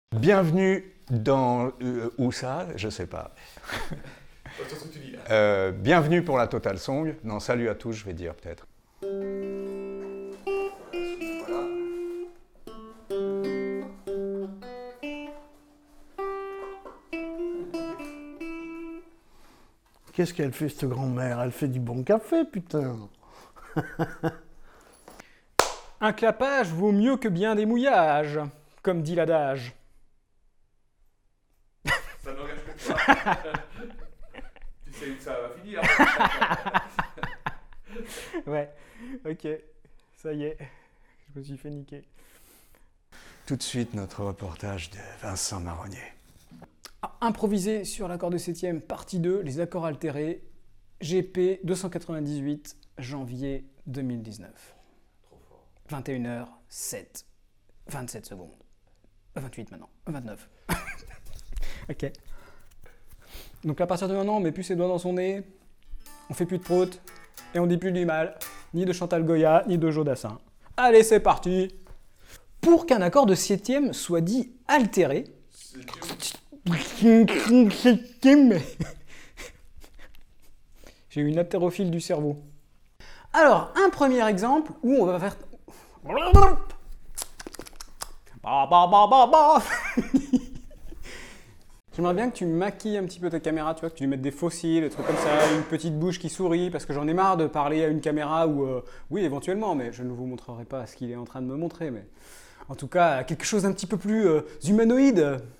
Bienvenue dans... où ça? Je sais pas. Bienvenue pour la Total Song. Non, salut à tous, je vais dire peut-être. Voilà. Qu'est-ce qu'elle fait, cette grand-mère? Elle fait du bon café, putain. Un clapage vaut mieux que bien des mouillages, comme dit l'adage. Ça n'engage que toi. Tu sais où ça va finir. Ouais, ok, ça y est, je me suis fait niquer. Tout de suite, notre reportage de Vincent Marronnier. Improvisé sur l'accord de septième, partie 2, les accords altérés, GP 298, janvier 2019. Trop fort. 21h07, 27 secondes. 28 maintenant, 29. Ok. Donc à partir de maintenant, on met plus ses doigts dans son nez, on fait plus de prout, et on dit plus du mal, ni de Chantal Goya, ni de Joe Dassin. Allez, c'est parti! Pour qu'un accord de septième soit dit altéré, j'ai eu une haltérophile du cerveau. Alors, un premier exemple où on va faire... J'aimerais bien que tu maquilles un petit peu ta caméra, tu vois, que tu lui mettes des faux cils, des trucs comme ça, une petite bouche qui sourit, parce que j'en ai marre de parler à une caméra où, oui, éventuellement, mais je ne vous montrerai pas ce qu'il est en train de me montrer, mais en tout cas, quelque chose d'un petit peu plus humanoïde.